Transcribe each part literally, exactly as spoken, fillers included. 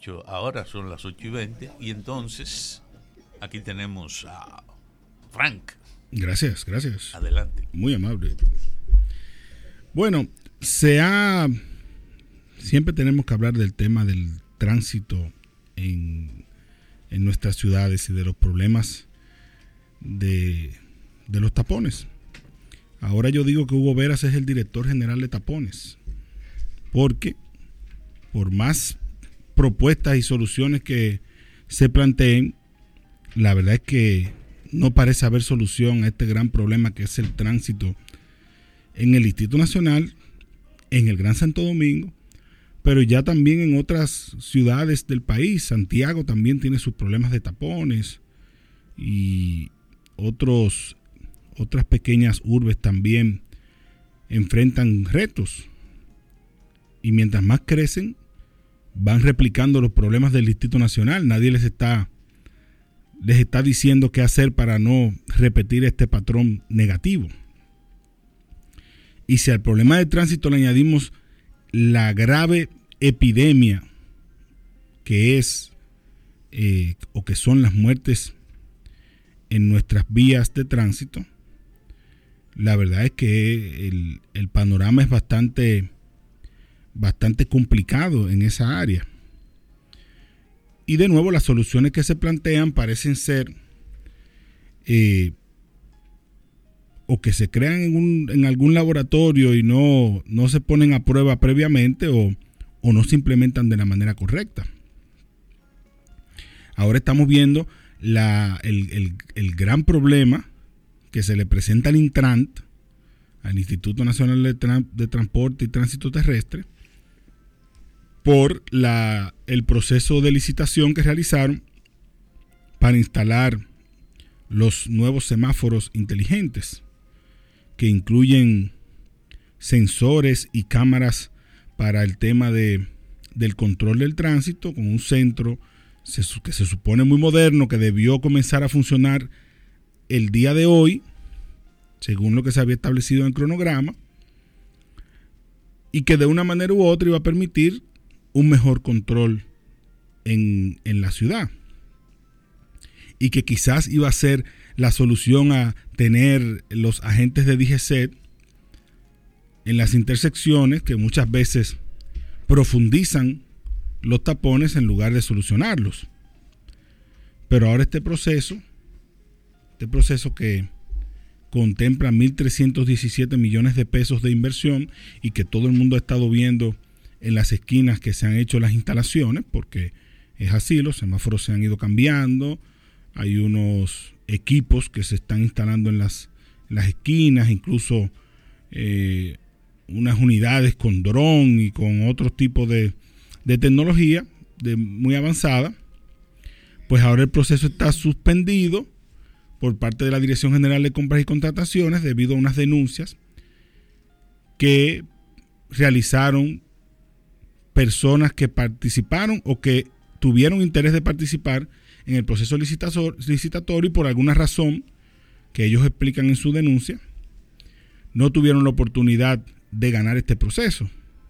Ahora son las ocho y veinte y entonces aquí tenemos a Frank. Gracias, gracias. Adelante. Muy amable. Bueno, se ha... Siempre tenemos que hablar del tema del tránsito en, en nuestras ciudades y de los problemas de, de los tapones. Ahora yo digo que Hugo Veras es el director general de tapones, porque por más propuestas y soluciones que se planteen, la verdad es que no parece haber solución a este gran problema que es el tránsito en el Distrito Nacional, en el Gran Santo Domingo, pero ya también en otras ciudades del país. Santiago también tiene sus problemas de tapones y otros, otras pequeñas urbes también enfrentan retos. Y mientras más crecen, van replicando los problemas del Distrito Nacional. Nadie les está, les está diciendo qué hacer para no repetir este patrón negativo. Y si al problema de tránsito le añadimos la grave epidemia que es eh, o que son las muertes en nuestras vías de tránsito, la verdad es que el, el panorama es bastante, bastante complicado en esa área. Y de nuevo las soluciones que se plantean parecen ser eh, o que se crean en, un, en algún laboratorio y no, no se ponen a prueba previamente o, o no se implementan de la manera correcta. Ahora estamos viendo la, el, el, el gran problema que se le presenta al Intrant, al Instituto Nacional de, Tra- de Transporte y Tránsito Terrestre, por la, el proceso de licitación que realizaron para instalar los nuevos semáforos inteligentes, que incluyen sensores y cámaras para el tema de, del control del tránsito, con un centro se, que se supone muy moderno, que debió comenzar a funcionar el día de hoy, según lo que se había establecido en el cronograma, y que de una manera u otra iba a permitir un mejor control en, en la ciudad, y que quizás iba a ser la solución a tener los agentes de D G C E T en las intersecciones que muchas veces profundizan los tapones en lugar de solucionarlos. Pero ahora este proceso, este proceso que contempla mil trescientos diecisiete millones de pesos de inversión y que todo el mundo ha estado viendo en las esquinas que se han hecho las instalaciones, porque es así, los semáforos se han ido cambiando, hay unos equipos que se están instalando en las, en las esquinas, incluso eh, unas unidades con dron y con otro tipo de, de tecnología de muy avanzada. Pues ahora el proceso está suspendido por parte de la Dirección General de Compras y Contrataciones debido a unas denuncias que realizaron personas que participaron o que tuvieron interés de participar en el proceso licitatorio y por alguna razón que ellos explican en su denuncia no tuvieron la oportunidad de ganar este proceso.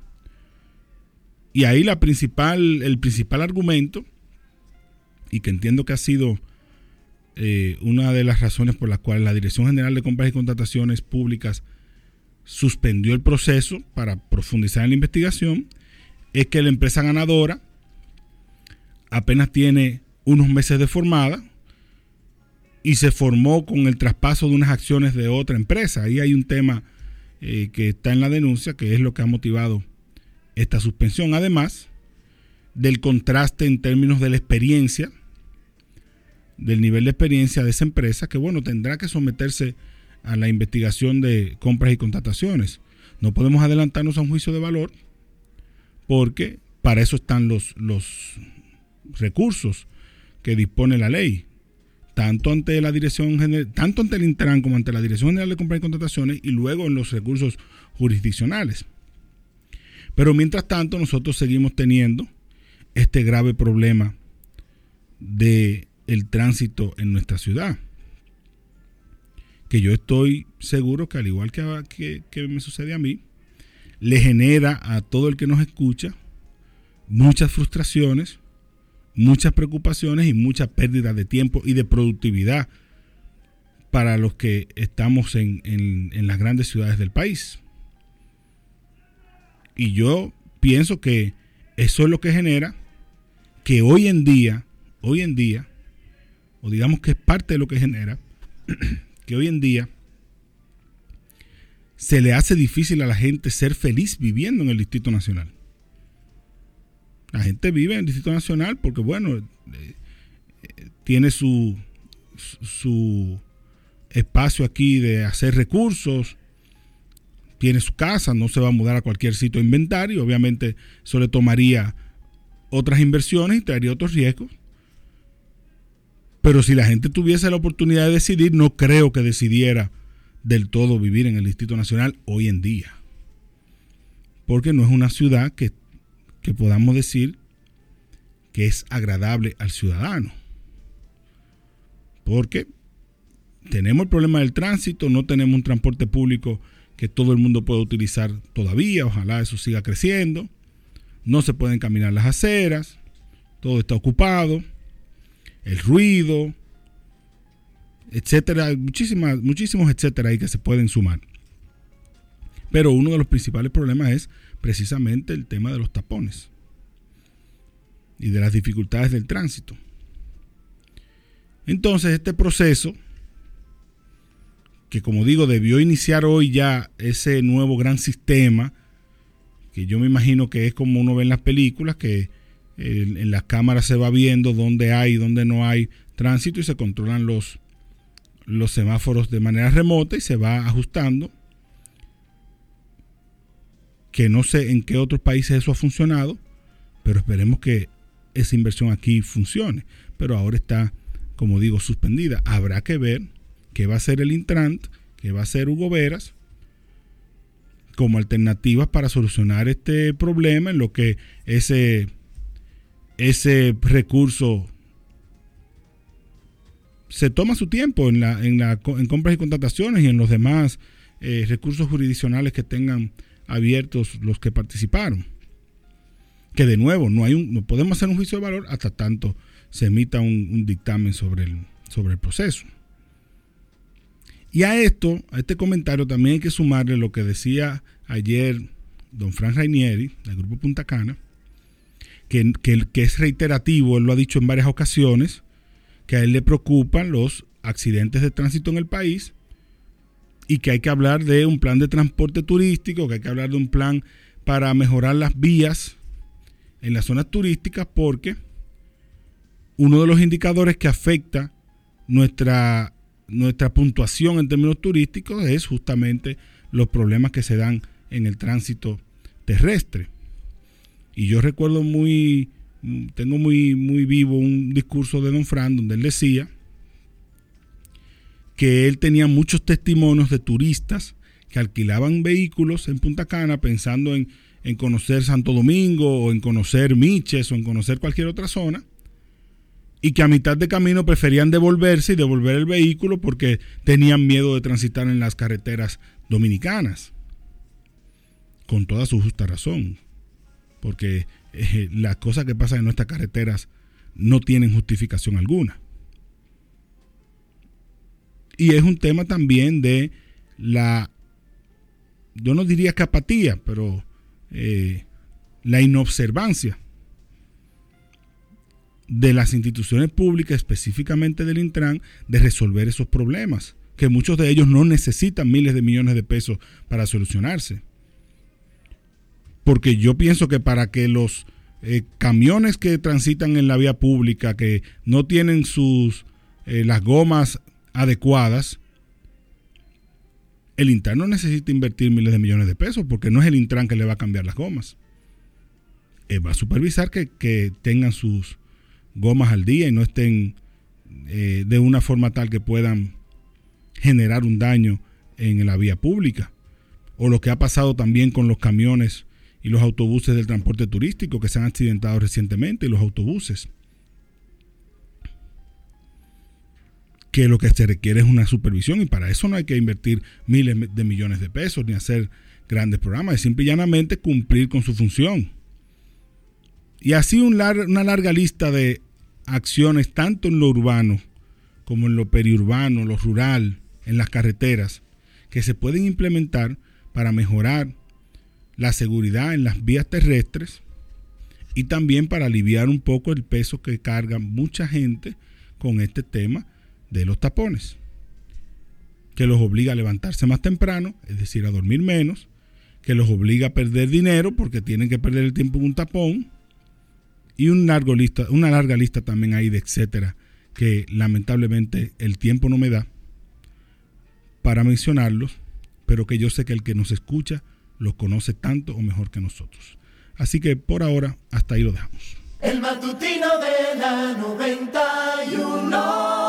Y ahí la principal, el principal argumento, y que entiendo que ha sido eh, una de las razones por las cuales la Dirección General de Compras y Contrataciones Públicas suspendió el proceso para profundizar en la investigación, es que la empresa ganadora apenas tiene unos meses de formada y se formó con el traspaso de unas acciones de otra empresa. Ahí hay un tema eh, que está en la denuncia, que es lo que ha motivado esta suspensión, además del contraste en términos de la experiencia, del nivel de experiencia de esa empresa, que bueno, tendrá que someterse a la investigación de compras y contrataciones. No podemos adelantarnos a un juicio de valor, porque para eso están los, los recursos que dispone la ley, tanto ante la Dirección General, tanto ante el Intran como ante la Dirección General de Compras y Contrataciones, y luego en los recursos jurisdiccionales. Pero mientras tanto nosotros seguimos teniendo este grave problema de el tránsito en nuestra ciudad, que yo estoy seguro que al igual que, que, que me sucede a mí, le genera a todo el que nos escucha muchas frustraciones, muchas preocupaciones y mucha pérdida de tiempo y de productividad para los que estamos en, en, en las grandes ciudades del país. Y yo pienso que eso es lo que genera que hoy en día, hoy en día, o digamos que es parte de lo que genera, que hoy en día se le hace difícil a la gente ser feliz viviendo en el Distrito Nacional. La gente vive en el Distrito Nacional porque, bueno, eh, eh, tiene su, su espacio aquí de hacer recursos, tiene su casa, no se va a mudar a cualquier sitio a inventar y obviamente eso le tomaría otras inversiones y traería otros riesgos. Pero si la gente tuviese la oportunidad de decidir, no creo que decidiera del todo vivir en el Distrito Nacional hoy en día. Porque no es una ciudad que, que podamos decir que es agradable al ciudadano. Porque tenemos el problema del tránsito, no tenemos un transporte público que todo el mundo pueda utilizar todavía, ojalá eso siga creciendo. No se pueden caminar las aceras, todo está ocupado, el ruido, etcétera, muchísimas, muchísimos etcétera ahí que se pueden sumar. Pero uno de los principales problemas es precisamente el tema de los tapones y de las dificultades del tránsito. Entonces, este proceso, que como digo, debió iniciar hoy ya ese nuevo gran sistema, que yo me imagino que es como uno ve en las películas, que en, en las cámaras se va viendo dónde hay y dónde no hay tránsito y se controlan los, los semáforos de manera remota y se va ajustando. Que no sé en qué otros países eso ha funcionado, pero esperemos que esa inversión aquí funcione. Pero ahora está, como digo, suspendida. Habrá que ver qué va a hacer el Intrant, qué va a hacer Hugo Veras, como alternativas para solucionar este problema en lo que ese, ese recurso se toma su tiempo en, la, en, la, en compras y contrataciones y en los demás eh, recursos jurisdiccionales que tengan abiertos los que participaron. Que de nuevo, no hay un, no podemos hacer un juicio de valor hasta tanto se emita un, un dictamen sobre el, sobre el proceso. Y a esto, a este comentario también hay que sumarle lo que decía ayer don Frank Rainieri, del Grupo Punta Cana, que, que, que es reiterativo, él lo ha dicho en varias ocasiones, que a él le preocupan los accidentes de tránsito en el país y que hay que hablar de un plan de transporte turístico, que hay que hablar de un plan para mejorar las vías en las zonas turísticas, porque uno de los indicadores que afecta nuestra Nuestra puntuación en términos turísticos es justamente los problemas que se dan en el tránsito terrestre. Y yo recuerdo muy, tengo muy, muy vivo un discurso de don Fran donde él decía que él tenía muchos testimonios de turistas que alquilaban vehículos en Punta Cana pensando en, en conocer Santo Domingo o en conocer Miches o en conocer cualquier otra zona, y que a mitad de camino preferían devolverse y devolver el vehículo porque tenían miedo de transitar en las carreteras dominicanas. Con toda su justa razón. Porque eh, las cosas que pasan en nuestras carreteras no tienen justificación alguna. Y es un tema también de la, yo no diría que apatía, pero eh, la inobservancia de las instituciones públicas, específicamente del Intran, de resolver esos problemas, que muchos de ellos no necesitan miles de millones de pesos para solucionarse. Porque yo pienso que para que los eh, camiones que transitan en la vía pública, que no tienen sus eh, las gomas adecuadas, el Intran no necesita invertir miles de millones de pesos, porque no es el Intran que le va a cambiar las gomas. Él va a supervisar que, que tengan sus gomas al día y no estén eh, de una forma tal que puedan generar un daño en la vía pública. O lo que ha pasado también con los camiones y los autobuses del transporte turístico que se han accidentado recientemente, y los autobuses. Que lo que se requiere es una supervisión, y para eso no hay que invertir miles de millones de pesos ni hacer grandes programas, es simple y llanamente cumplir con su función. Y así un lar- una larga lista de acciones tanto en lo urbano como en lo periurbano, lo rural, en las carreteras, que se pueden implementar para mejorar la seguridad en las vías terrestres y también para aliviar un poco el peso que carga mucha gente con este tema de los tapones, que los obliga a levantarse más temprano, es decir, a dormir menos, que los obliga a perder dinero porque tienen que perder el tiempo en un tapón, y un largo lista, una larga lista también hay de etcétera, que lamentablemente el tiempo no me da para mencionarlos, pero que yo sé que el que nos escucha los conoce tanto o mejor que nosotros. Así que por ahora, hasta ahí lo dejamos. El matutino de la noventa y uno.